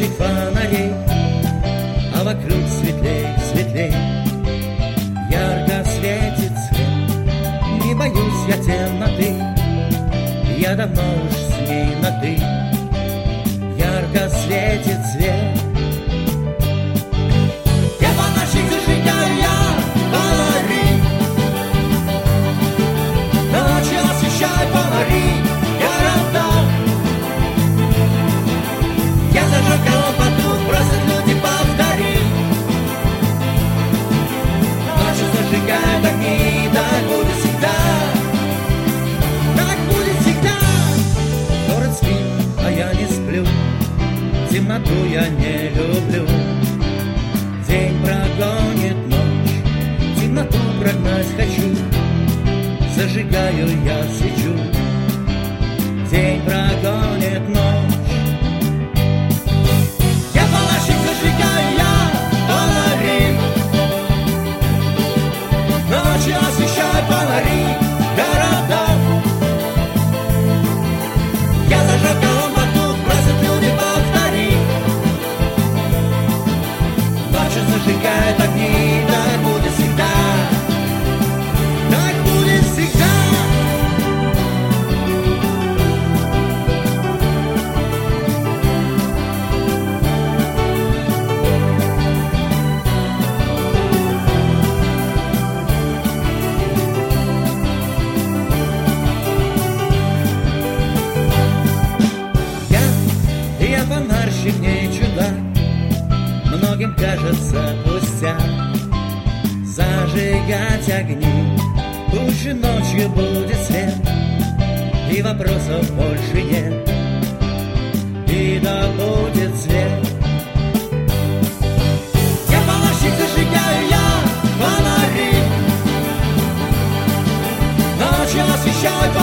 горящих фонарей, а вокруг светлей, светлей. Ярко светит свет, не боюсь я темноты, я давно уж с ней на «ты». Ярко светит свет. Я фонарщик, зажигаю я фонари, ночью освещаю фонари города. Я зажег колонку, просят люди повтори. Ночью зажигают огни, так будет всегда. Так будет всегда. Город спит, а я не сплю, темноту я не люблю. День прогонит ночь, темноту прогнать хочу. Зажигаю я свечу, день прогонит ночь. Я фонарщик, зажигаю я фонари, ночью освещаю фонари города. Я зажег колонку, просят люди повтори. Ночью зажигает огни, так будет всегда. Так будет всегда. Я фонарщик, не чудак, многим кажется пустяк зажигать огни. Пусть же ночью будет свет, и вопросов больше нет, и да будет свет. Я фонарщик, зажигаю я фонари, ночью освещаю фонари.